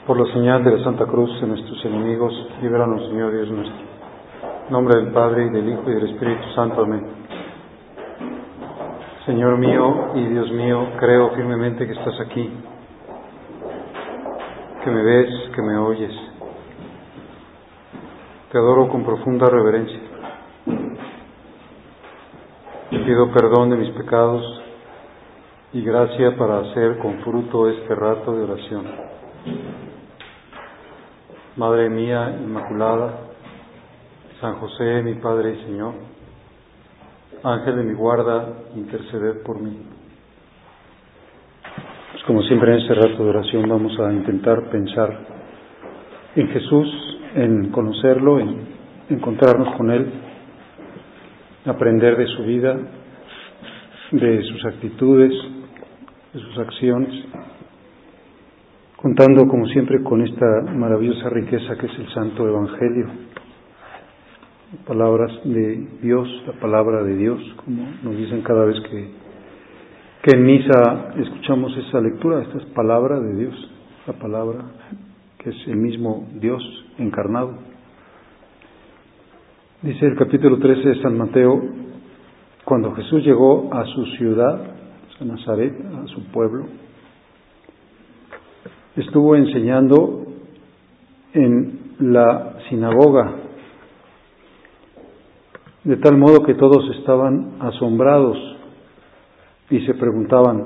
Por la señal de la Santa Cruz de nuestros enemigos, líbranos, Señor Dios nuestro. En nombre del Padre, y del Hijo, y del Espíritu Santo. Amén. Señor mío y Dios mío, creo firmemente que estás aquí, que me ves, que me oyes. Te adoro con profunda reverencia. Te pido perdón de mis pecados y gracia para hacer con fruto este rato de oración. Madre mía Inmaculada, San José, mi Padre y Señor, Ángel de mi guarda, interceded por mí. Pues como siempre en este rato de oración vamos a intentar pensar en Jesús, en conocerlo, en encontrarnos con Él, aprender de su vida, de sus actitudes, de sus acciones, contando como siempre con esta maravillosa riqueza que es el Santo Evangelio, palabras de Dios, la palabra de Dios, como nos dicen cada vez que en misa escuchamos esa lectura. Esta es palabra de Dios, la palabra que es el mismo Dios encarnado. Dice el capítulo 13 de San Mateo: cuando Jesús llegó a su ciudad, a Nazaret, a su pueblo, estuvo enseñando en la sinagoga, de tal modo que todos estaban asombrados y se preguntaban: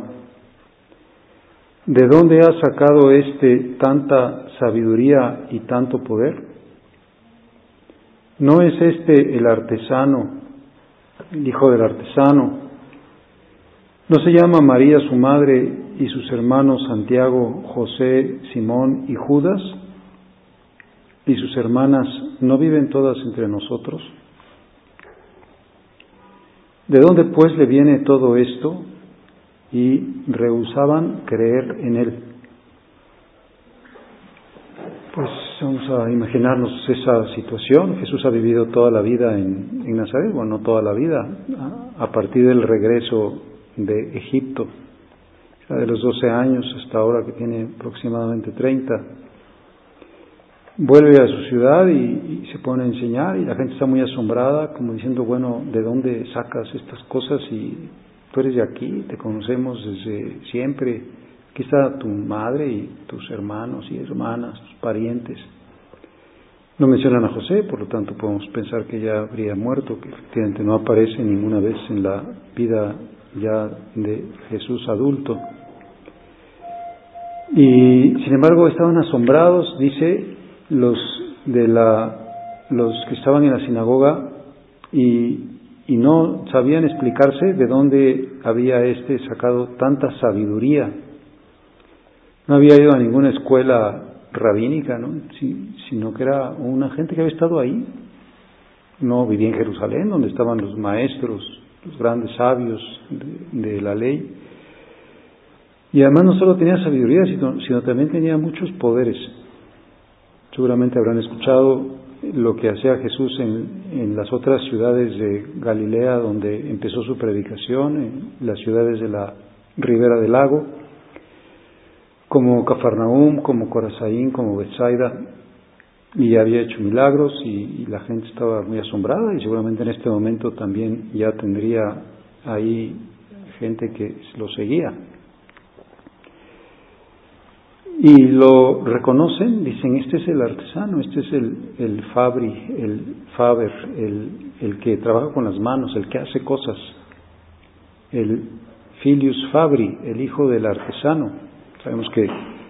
¿de dónde ha sacado tanta sabiduría y tanto poder? ¿No es el artesano, el hijo del artesano? ¿No se llama María su madre y sus hermanos Santiago, José, Simón y Judas? ¿Y sus hermanas no viven todas entre nosotros? ¿De dónde pues le viene todo esto? Y rehusaban creer en él. Pues vamos a imaginarnos esa situación. Jesús ha vivido toda la vida en Nazaret, bueno, no toda la vida, a partir del regreso de Egipto, de los 12 años hasta ahora que tiene aproximadamente 30. Vuelve a su ciudad y se pone a enseñar, y la gente está muy asombrada, como diciendo: bueno, ¿de dónde sacas estas cosas? Y tú eres de aquí, te conocemos desde siempre. Aquí está tu madre y tus hermanos y hermanas, tus parientes. No mencionan a José, por lo tanto podemos pensar que ya habría muerto, que efectivamente no aparece ninguna vez en la vida ya de Jesús adulto. Y sin embargo estaban asombrados, dice, los que estaban en la sinagoga, y no sabían explicarse de dónde había sacado tanta sabiduría. No había ido a ninguna escuela rabínica, ¿no? Sino que era una gente que había estado ahí. No vivía en Jerusalén, donde estaban los maestros, los grandes sabios de la ley. Y además no solo tenía sabiduría, sino también tenía muchos poderes. Seguramente habrán escuchado lo que hacía Jesús en las otras ciudades de Galilea, donde empezó su predicación, en las ciudades de la ribera del lago, como Cafarnaúm, como Corazaín, como Betsaida, y había hecho milagros, y la gente estaba muy asombrada, y seguramente en este momento también ya tendría ahí gente que lo seguía. Y lo reconocen, dicen: este es el artesano, este es el faber, el que trabaja con las manos, el que hace cosas, el filius fabri, el hijo del artesano. Sabemos que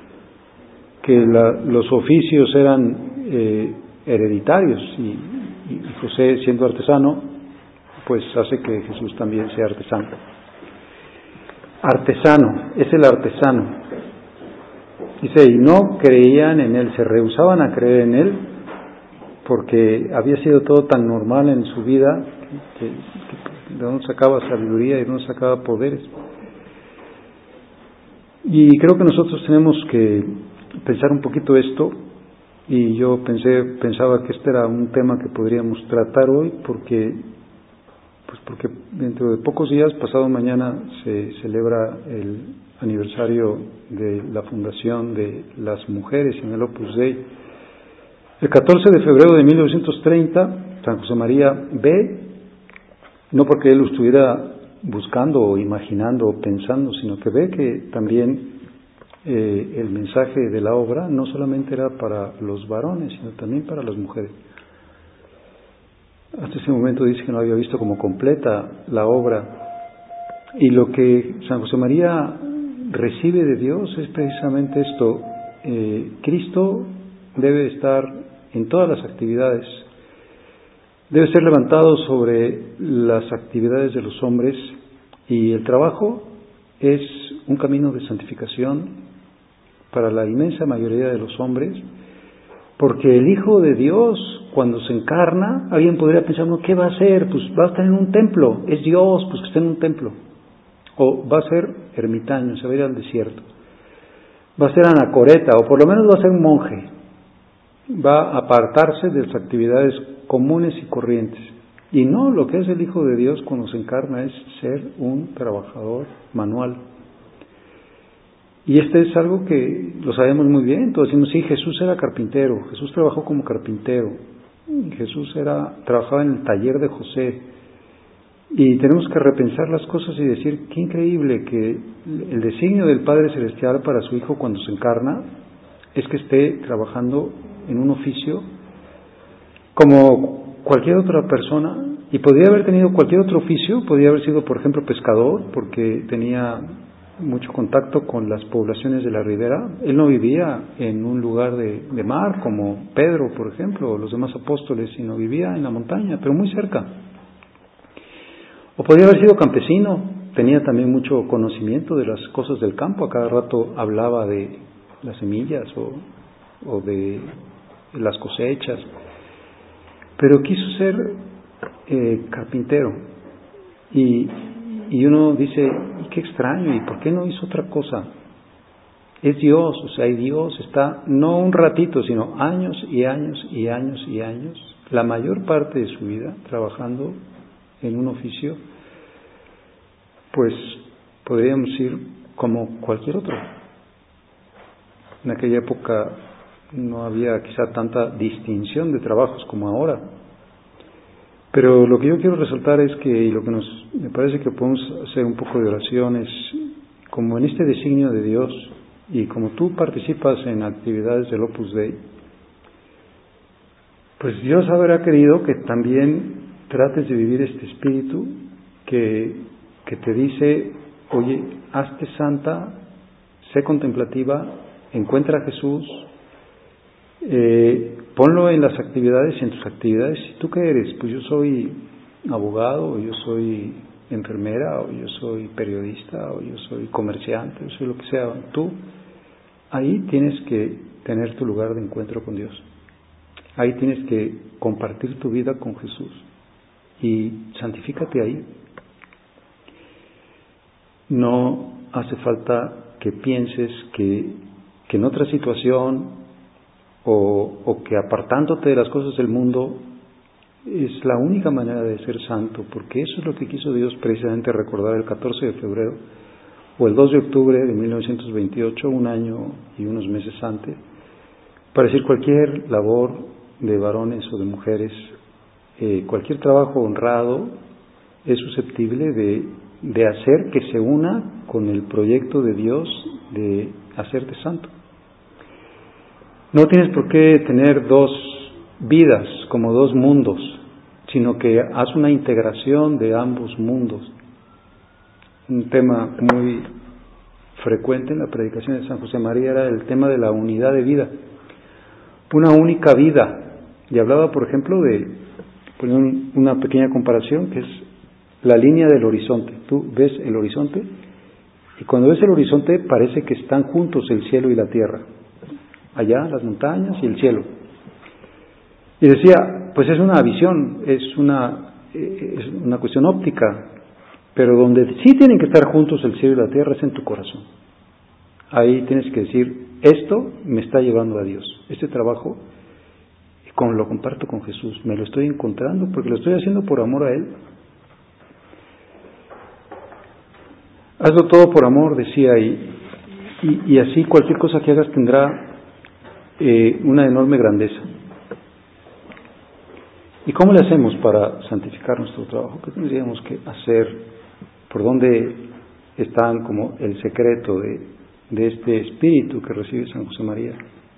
los oficios eran hereditarios, y José, siendo artesano, pues hace que Jesús también sea artesano. Artesano, es el artesano. Dice: y no creían en él, se rehusaban a creer en él, porque había sido todo tan normal en su vida, que de dónde sacaba sabiduría y de dónde sacaba poderes. Y creo que nosotros tenemos que pensar un poquito esto, y yo pensaba que este era un tema que podríamos tratar hoy, porque dentro de pocos días, pasado mañana, se celebra el aniversario de la fundación de las mujeres en el Opus Dei. El 14 de febrero de 1930, San José María ve, no porque él lo estuviera buscando o imaginando o pensando, sino que ve que también el mensaje de la obra no solamente era para los varones, sino también para las mujeres. Hasta ese momento dice que no había visto como completa la obra. Y lo que San José María recibe de Dios es precisamente esto. Cristo debe estar en todas las actividades, debe ser levantado sobre las actividades de los hombres, y el trabajo es un camino de santificación para la inmensa mayoría de los hombres, porque el Hijo de Dios, cuando se encarna, alguien podría pensar, no, ¿qué va a hacer? Pues va a estar en un templo, es Dios, pues que está en un templo. O va a ser ermitaño, se va a ir al desierto. Va a ser anacoreta, o por lo menos va a ser un monje. Va a apartarse de las actividades comunes y corrientes. Y no, lo que es el Hijo de Dios cuando se encarna es ser un trabajador manual. Y es algo que lo sabemos muy bien. Entonces decimos, sí, Jesús era carpintero, Jesús trabajó como carpintero, Jesús trabajaba en el taller de José. Y tenemos que repensar las cosas y decir, qué increíble que el designio del Padre Celestial para su Hijo cuando se encarna es que esté trabajando en un oficio como cualquier otra persona, y podría haber tenido cualquier otro oficio, podría haber sido, por ejemplo, pescador, porque tenía mucho contacto con las poblaciones de la ribera. Él no vivía en un lugar de mar como Pedro, por ejemplo, o los demás apóstoles, sino vivía en la montaña, pero muy cerca. O podría haber sido campesino, tenía también mucho conocimiento de las cosas del campo, a cada rato hablaba de las semillas o de las cosechas, pero quiso ser carpintero. Y uno dice, qué extraño, ¿y por qué no hizo otra cosa? Es Dios, o sea, y Dios está no un ratito, sino años y años y años y años, la mayor parte de su vida trabajando en un oficio, pues podríamos ir como cualquier otro. En aquella época no había quizá tanta distinción de trabajos como ahora. Pero lo que yo quiero resaltar es que, y lo que me parece que podemos hacer un poco de oraciones, como en este designio de Dios, y como tú participas en actividades del Opus Dei, pues Dios habrá querido que también trates de vivir este espíritu que te dice, oye, hazte santa, sé contemplativa, encuentra a Jesús, ponlo en las actividades, en tus actividades. ¿Tú qué eres? Pues yo soy abogado, o yo soy enfermera, o yo soy periodista, o yo soy comerciante, yo soy lo que sea. Tú ahí tienes que tener tu lugar de encuentro con Dios. Ahí tienes que compartir tu vida con Jesús y santifícate ahí. No hace falta que pienses que en otra situación o que apartándote de las cosas del mundo es la única manera de ser santo, porque eso es lo que quiso Dios precisamente recordar el 14 de febrero o el 2 de octubre de 1928, un año y unos meses antes, para decir cualquier labor de varones o de mujeres, cualquier trabajo honrado es susceptible de hacer que se una con el proyecto de Dios de hacerte santo. No tienes por qué tener dos vidas como dos mundos, sino que haz una integración de ambos mundos. Un tema muy frecuente en la predicación de San José María era el tema de la unidad de vida, una única vida. Y hablaba, por ejemplo, de poner una pequeña comparación, que es la línea del horizonte. Tú ves el horizonte y cuando ves el horizonte parece que están juntos el cielo y la tierra. Allá las montañas y el cielo. Y decía, pues es una visión, es una cuestión óptica, pero donde sí tienen que estar juntos el cielo y la tierra es en tu corazón. Ahí tienes que decir, esto me está llevando a Dios, este trabajo lo comparto con Jesús, me lo estoy encontrando porque lo estoy haciendo por amor a Él. Hazlo todo por amor, decía, y así cualquier cosa que hagas tendrá una enorme grandeza. ¿Y cómo le hacemos para santificar nuestro trabajo? ¿Qué tendríamos que hacer? ¿Por dónde están como el secreto de este espíritu que recibe San José María?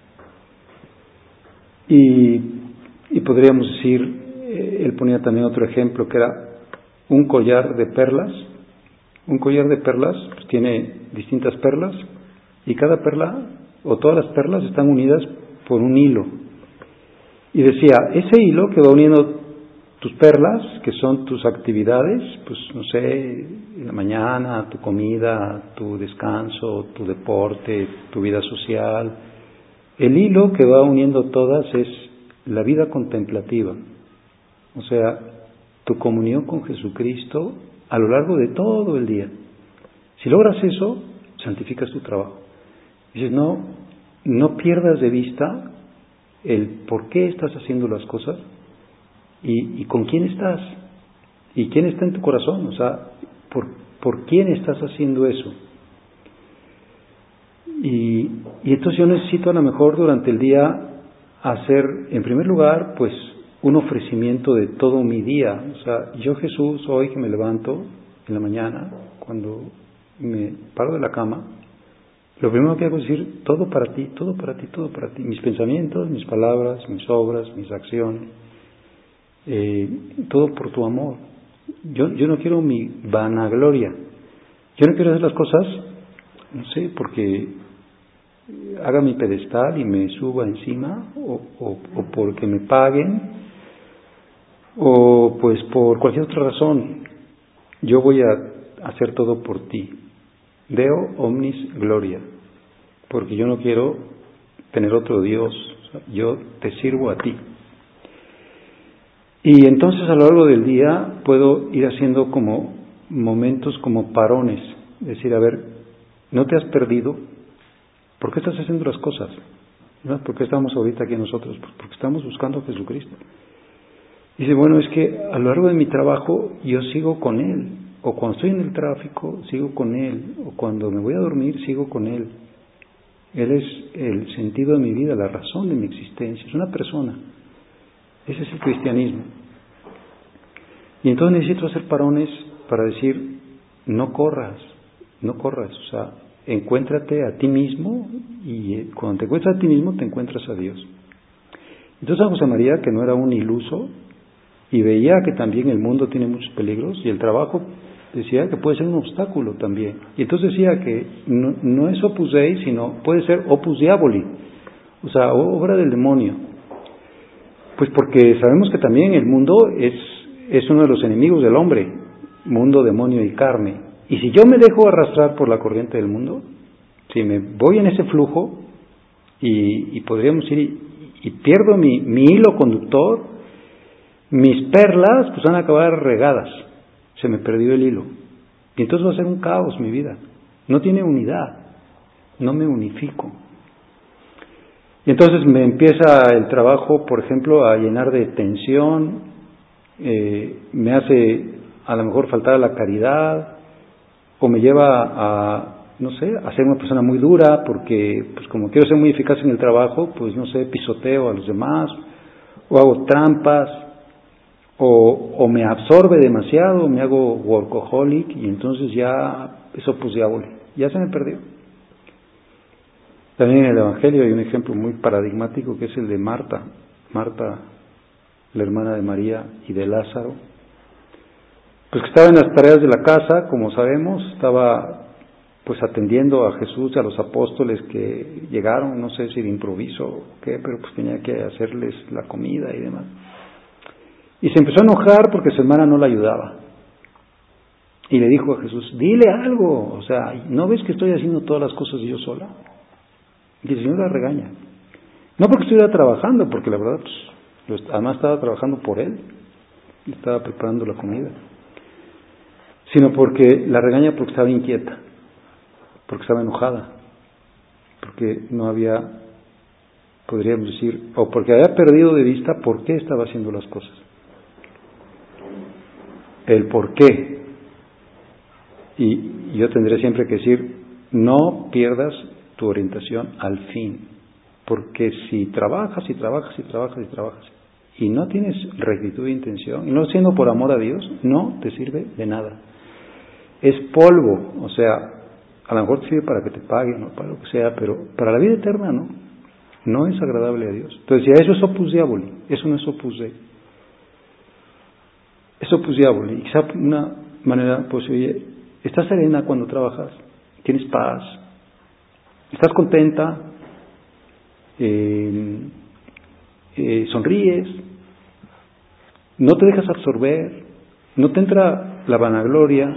Y podríamos decir, él ponía también otro ejemplo, que era un collar de perlas. Un collar de perlas pues tiene distintas perlas, y cada perla, o todas las perlas, están unidas por un hilo. Y decía, ese hilo que va uniendo tus perlas, que son tus actividades, pues no sé, en la mañana, tu comida, tu descanso, tu deporte, tu vida social, el hilo que va uniendo todas es la vida contemplativa, o sea, tu comunión con Jesucristo a lo largo de todo el día. Si logras eso, santificas tu trabajo. Dices, no pierdas de vista el por qué estás haciendo las cosas y con quién estás y quién está en tu corazón, o sea, por quién estás haciendo eso. Y entonces yo necesito a lo mejor durante el día hacer, en primer lugar, pues un ofrecimiento de todo mi día. O sea, yo Jesús, hoy que me levanto en la mañana, cuando me paro de la cama, lo primero que hago es decir, todo para ti, todo para ti, todo para ti. Mis pensamientos, mis palabras, mis obras, mis acciones, todo por tu amor. Yo no quiero mi vanagloria. Yo no quiero hacer las cosas, no sé, porque haga mi pedestal y me suba encima, o porque me paguen, o pues por cualquier otra razón. Yo voy a hacer todo por ti. Deo omnis gloria, porque yo no quiero tener otro Dios, o sea, yo te sirvo a ti. Y entonces a lo largo del día puedo ir haciendo como momentos, como parones, decir, a ver, ¿no te has perdido? ¿Por qué estás haciendo las cosas? ¿No? ¿Por qué estamos ahorita aquí nosotros? Pues porque estamos buscando a Jesucristo. Dice, bueno, es que a lo largo de mi trabajo yo sigo con Él, o cuando estoy en el tráfico sigo con Él, o cuando me voy a dormir sigo con Él. Él es el sentido de mi vida, la razón de mi existencia, es una persona. Ese es el cristianismo. Y entonces necesito hacer parones para decir, no corras, o sea, encuéntrate a ti mismo, y cuando te encuentras a ti mismo te encuentras a Dios. Entonces San José María, que no era un iluso, y veía que también el mundo tiene muchos peligros, y el trabajo decía que puede ser un obstáculo también. Y entonces decía que no es Opus Dei, sino puede ser Opus Diaboli, o sea, obra del demonio. Pues porque sabemos que también el mundo es uno de los enemigos del hombre, mundo, demonio y carne. Y si yo me dejo arrastrar por la corriente del mundo, si me voy en ese flujo, y podríamos ir y pierdo mi hilo conductor, mis perlas pues van a acabar regadas, se me perdió el hilo. Y entonces va a ser un caos mi vida, no tiene unidad, no me unifico. Y entonces me empieza el trabajo, por ejemplo, a llenar de tensión, me hace a lo mejor faltar a la caridad, o me lleva a, no sé, a ser una persona muy dura, porque pues como quiero ser muy eficaz en el trabajo, pues no sé, pisoteo a los demás, o hago trampas, o me absorbe demasiado, me hago workaholic, y entonces ya eso pues ya se me perdió. También en el Evangelio hay un ejemplo muy paradigmático que es el de Marta, la hermana de María y de Lázaro, pues que estaba en las tareas de la casa, como sabemos, estaba pues atendiendo a Jesús y a los apóstoles que llegaron, no sé si de improviso o qué, pero pues tenía que hacerles la comida y demás. Y se empezó a enojar porque su hermana no la ayudaba. Y le dijo a Jesús, dile algo, o sea, ¿no ves que estoy haciendo todas las cosas yo sola? Y el Señor la regaña. No porque estuviera trabajando, porque la verdad, pues, además estaba trabajando por Él, y estaba preparando la comida, sino porque la regaña porque estaba inquieta, porque estaba enojada, porque no había, podríamos decir, o porque había perdido de vista por qué estaba haciendo las cosas. El por qué. Y yo tendré siempre que decir, no pierdas tu orientación al fin, porque si trabajas y no tienes rectitud de intención, y no siendo por amor a Dios, no te sirve de nada. Es polvo, o sea, a lo mejor te sirve para que te paguen o para lo que sea, pero para la vida eterna no es agradable a Dios. Entonces, si eso es opus diaboli, eso no es opus dei. Es opus diaboli. Y quizá una manera, pues, oye, estás serena cuando trabajas, tienes paz, estás contenta, sonríes, no te dejas absorber, no te entra la vanagloria,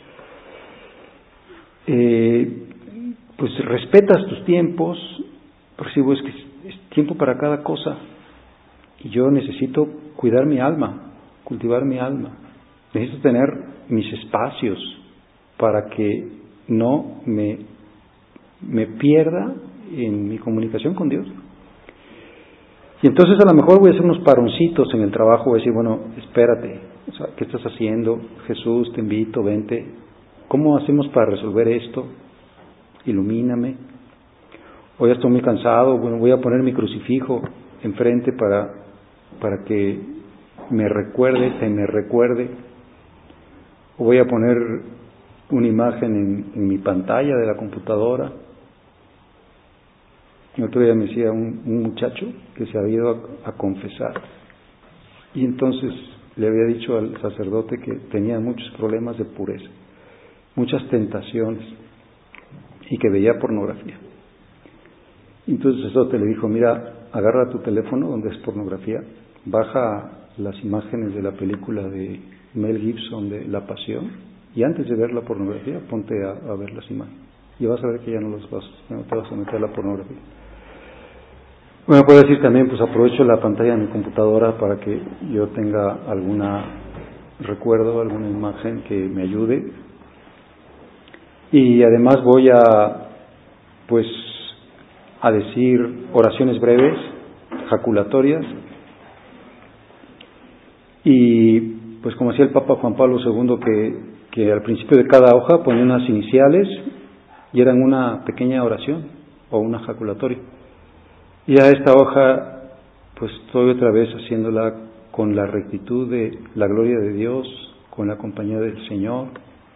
pues respetas tus tiempos, porque si es que es tiempo para cada cosa, y yo necesito cuidar mi alma, cultivar mi alma, necesito tener mis espacios para que no me pierda en mi comunicación con Dios. Y entonces a lo mejor voy a hacer unos paroncitos en el trabajo, voy a decir, bueno, espérate, o sea, ¿qué estás haciendo? Jesús, te invito, vente. ¿Cómo hacemos para resolver esto? Ilumíname. Hoy estoy muy cansado, bueno, voy a poner mi crucifijo enfrente para que me recuerde. O voy a poner una imagen en mi pantalla de la computadora. El otro día me decía un muchacho que se había ido a confesar, y entonces le había dicho al sacerdote que tenía muchos problemas de pureza, muchas tentaciones, y que veía pornografía. Entonces el sacerdote le dijo, mira, agarra tu teléfono donde es pornografía, baja las imágenes de la película de Mel Gibson de La Pasión, y antes de ver la pornografía ponte a ver las imágenes, y vas a ver que ya no te vas a meter a la pornografía. Bueno, puedo decir también, pues aprovecho la pantalla de mi computadora para que yo tenga algún recuerdo, alguna imagen que me ayude. Y además voy a decir oraciones breves, jaculatorias. Y pues como decía el Papa Juan Pablo II, que al principio de cada hoja ponía unas iniciales y eran una pequeña oración o una jaculatoria. Y a esta hoja, pues estoy otra vez haciéndola con la rectitud de la gloria de Dios, con la compañía del Señor.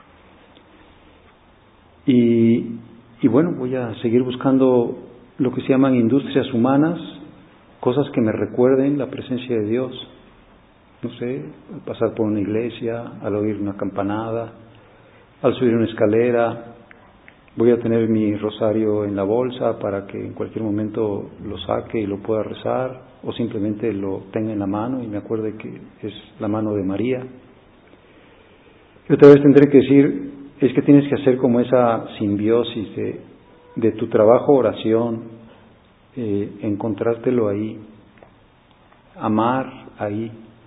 Y bueno, voy a seguir buscando lo que se llaman industrias humanas, cosas que me recuerden la presencia de Dios. No sé, al pasar por una iglesia, al oír una campanada, al subir una escalera. Voy a tener mi rosario en la bolsa para que en cualquier momento lo saque y lo pueda rezar, o simplemente lo tenga en la mano y me acuerde que es la mano de María. Y otra vez tendré que decir, es que tienes que hacer como esa simbiosis de tu trabajo, oración, encontrártelo ahí, amar ahí.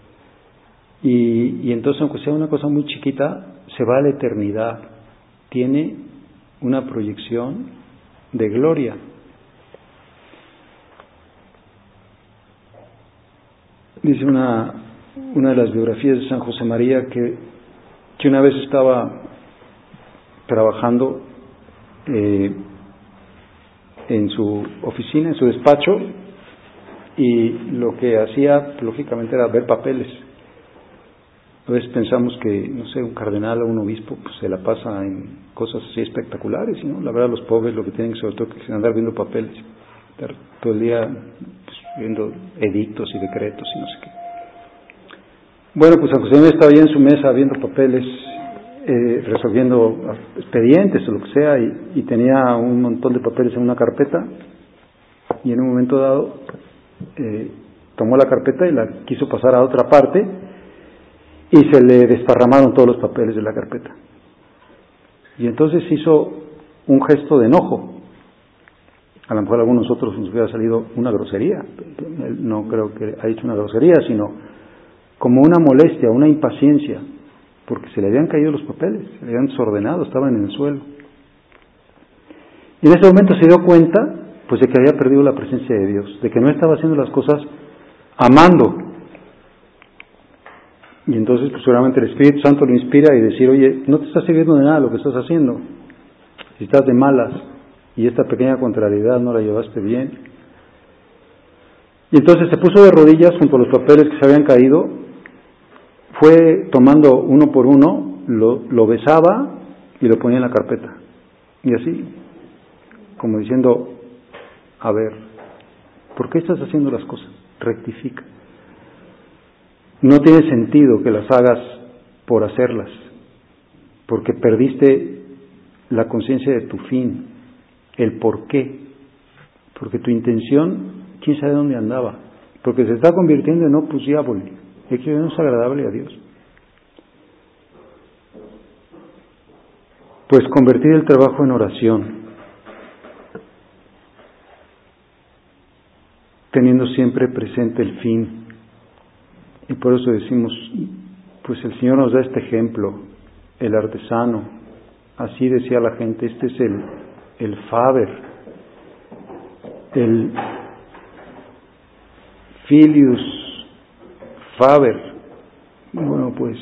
Y entonces, aunque sea una cosa muy chiquita, se va a la eternidad, tiene una proyección de gloria. Dice una de las biografías de San José María que una vez estaba trabajando en su oficina, en su despacho, y lo que hacía lógicamente era ver papeles. A veces pensamos que, no sé, un cardenal o un obispo pues se la pasa en cosas así espectaculares, ¿no? La verdad, los pobres lo que tienen que, sobre todo, que andar viendo papeles, estar todo el día pues, viendo edictos y decretos y no sé qué. Bueno, pues San José María estaba ahí en su mesa viendo papeles, resolviendo expedientes o lo que sea, y tenía un montón de papeles en una carpeta, y en un momento dado tomó la carpeta y la quiso pasar a otra parte, y se le desparramaron todos los papeles de la carpeta. Y entonces hizo un gesto de enojo. A lo mejor a algunos otros nos hubiera salido una grosería. No creo que haya hecho una grosería, sino como una molestia, una impaciencia, porque se le habían caído los papeles, se le habían desordenado, estaban en el suelo. Y en ese momento se dio cuenta, pues, de que había perdido la presencia de Dios, de que no estaba haciendo las cosas amando. Y entonces pues seguramente el Espíritu Santo lo inspira y decir, oye, no te está sirviendo de nada lo que estás haciendo. Si estás de malas y esta pequeña contrariedad no la llevaste bien. Y entonces se puso de rodillas junto a los papeles que se habían caído, fue tomando uno por uno, lo besaba y lo ponía en la carpeta. Y así, como diciendo, a ver, ¿por qué estás haciendo las cosas? Rectifica. No tiene sentido que las hagas por hacerlas, porque perdiste la conciencia de tu fin, el por qué, porque tu intención, quién sabe dónde andaba, porque se está convirtiendo en opus diaboli, es que no es agradable a Dios. Pues convertir el trabajo en oración, teniendo siempre presente el fin. Y por eso decimos, pues el Señor nos da este ejemplo, el artesano, así decía la gente, este es el Faber, el Filius Faber. Bueno, pues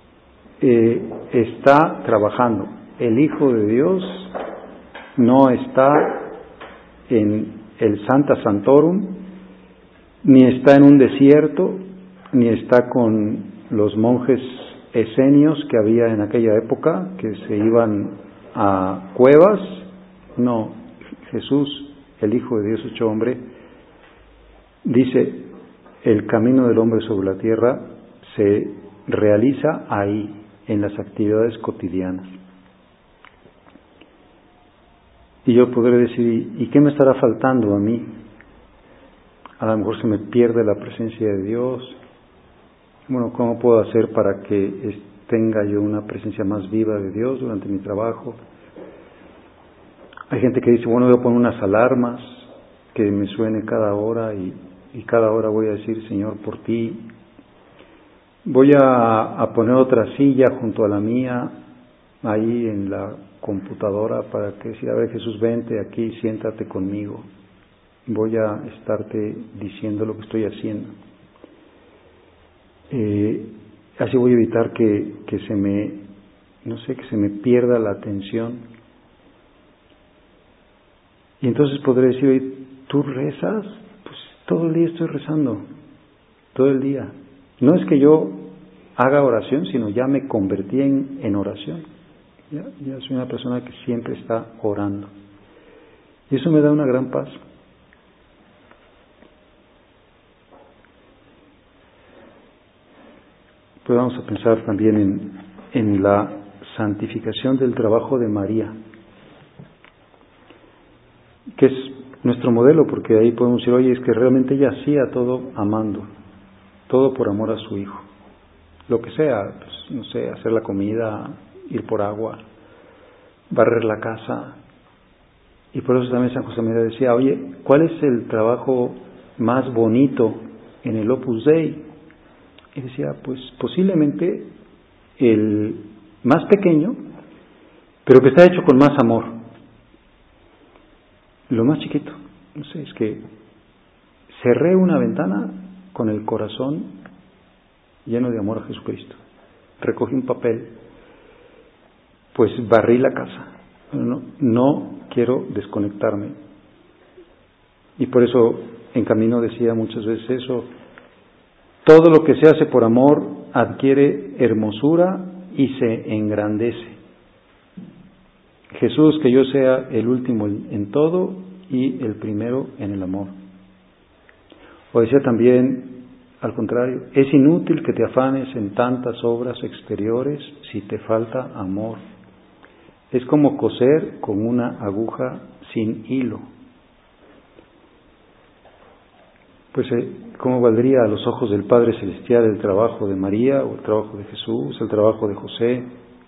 está trabajando. El Hijo de Dios no está en el Sancta Sanctorum, ni está en un desierto, ni está con los monjes esenios que había en aquella época, que se iban a cuevas. No, Jesús, el Hijo de Dios hecho hombre, dice, el camino del hombre sobre la tierra se realiza ahí, en las actividades cotidianas. Y yo podré decir, ¿y qué me estará faltando a mí? A lo mejor se me pierde la presencia de Dios. Bueno, ¿cómo puedo hacer para que tenga yo una presencia más viva de Dios durante mi trabajo? Hay gente que dice, bueno, voy a poner unas alarmas que me suene cada hora y cada hora voy a decir, Señor, por ti. Voy a poner otra silla junto a la mía, ahí en la computadora, para que si a ver, Jesús, vente aquí, siéntate conmigo. Voy a estarte diciendo lo que estoy haciendo. Así voy a evitar que se me pierda la atención. Y entonces podré decir, oye, ¿tú rezas? Pues todo el día estoy rezando, todo el día. No es que yo haga oración, sino ya me convertí en oración. Ya soy una persona que siempre está orando. Y eso me da una gran paz. Pues vamos a pensar también en la santificación del trabajo de María, que es nuestro modelo, porque ahí podemos decir, oye, es que realmente ella hacía todo amando, todo por amor a su Hijo. Lo que sea, pues, no sé, hacer la comida, ir por agua, barrer la casa. Y por eso también San José María decía, oye, ¿cuál es el trabajo más bonito en el Opus Dei? Y decía, pues posiblemente el más pequeño, pero que está hecho con más amor. Lo más chiquito, no sé, es que cerré una ventana con el corazón lleno de amor a Jesucristo. Recogí un papel, pues barrí la casa. No quiero desconectarme. Y por eso en camino decía muchas veces eso, todo lo que se hace por amor adquiere hermosura y se engrandece. Jesús, que yo sea el último en todo y el primero en el amor. O decía también, al contrario, es inútil que te afanes en tantas obras exteriores si te falta amor. Es como coser con una aguja sin hilo. Pues, ¿cómo valdría a los ojos del Padre Celestial el trabajo de María, o el trabajo de Jesús, el trabajo de José?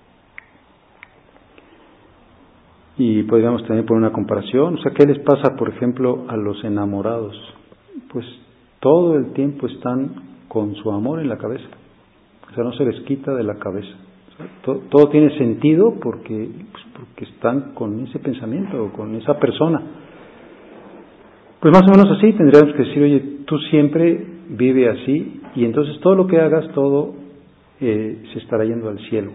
Y podríamos también poner una comparación. O sea, ¿qué les pasa, por ejemplo, a los enamorados? Pues todo el tiempo están con su amor en la cabeza. O sea, no se les quita de la cabeza. O sea, todo tiene sentido porque están con ese pensamiento o con esa persona. Pues más o menos así tendríamos que decir, oye, tú siempre vive así, y entonces todo lo que hagas, todo se estará yendo al cielo.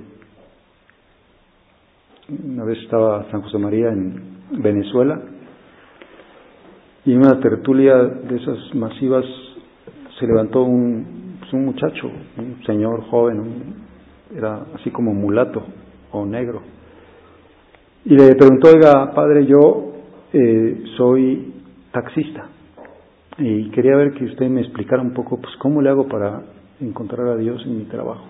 Una vez estaba San José María en Venezuela y en una tertulia de esas masivas se levantó un muchacho, un señor joven, era así como mulato o negro, y le preguntó: oiga, padre, yo soy taxista y quería ver que usted me explicara un poco, pues, cómo le hago para encontrar a Dios en mi trabajo.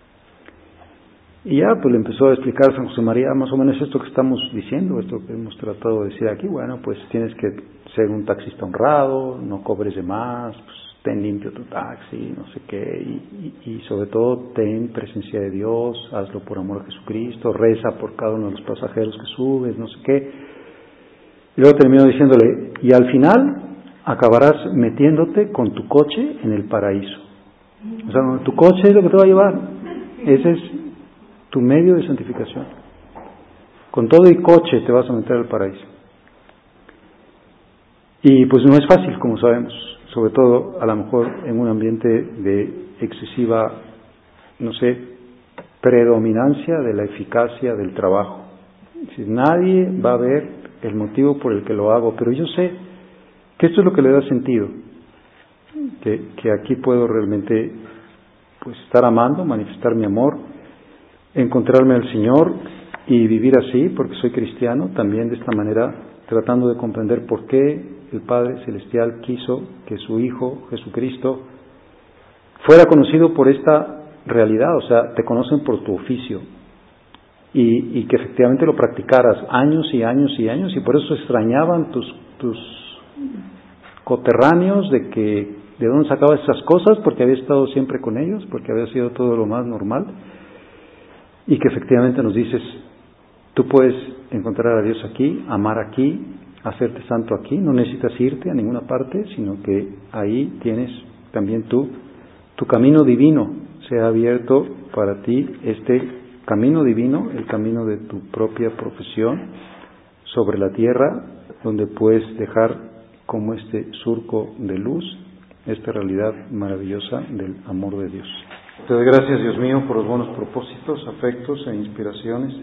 Y ya, pues le empezó a explicar San José María más o menos esto que estamos diciendo, esto que hemos tratado de decir aquí. Bueno, pues tienes que ser un taxista honrado, no cobres de más, pues ten limpio tu taxi, no sé qué, y sobre todo ten presencia de Dios, hazlo por amor a Jesucristo, reza por cada uno de los pasajeros que subes, no sé qué. Y luego terminó diciéndole: y al final acabarás metiéndote con tu coche en el paraíso. O sea, tu coche es lo que te va a llevar, ese es tu medio de santificación. Con todo y coche te vas a meter al paraíso. Y pues no es fácil, como sabemos, sobre todo a lo mejor en un ambiente de excesiva, no sé, predominancia de la eficacia del trabajo. Si nadie va a ver el motivo por el que lo hago, pero yo sé que esto es lo que le da sentido, que aquí puedo realmente, pues, estar amando, manifestar mi amor, encontrarme al Señor y vivir así, porque soy cristiano, también de esta manera, tratando de comprender por qué el Padre Celestial quiso que su Hijo Jesucristo fuera conocido por esta realidad. O sea, te conocen por tu oficio, y que efectivamente lo practicaras años y años y años, y por eso extrañaban tus coterráneos de dónde sacabas esas cosas, porque había estado siempre con ellos, porque había sido todo lo más normal. Y que efectivamente nos dices: tú puedes encontrar a Dios aquí, amar aquí, hacerte santo aquí, no necesitas irte a ninguna parte, sino que ahí tienes también tu camino divino. Se ha abierto para ti este camino divino, el camino de tu propia profesión sobre la tierra, donde puedes dejar como este surco de luz esta realidad maravillosa del amor de Dios. Te doy gracias, Dios mío, por los buenos propósitos, afectos e inspiraciones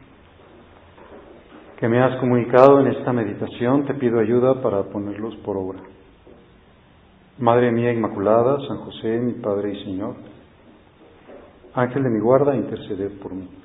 que me has comunicado en esta meditación. Te pido ayuda para ponerlos por obra. Madre mía Inmaculada, San José, mi Padre y Señor, Ángel de mi guarda, interceded por mí.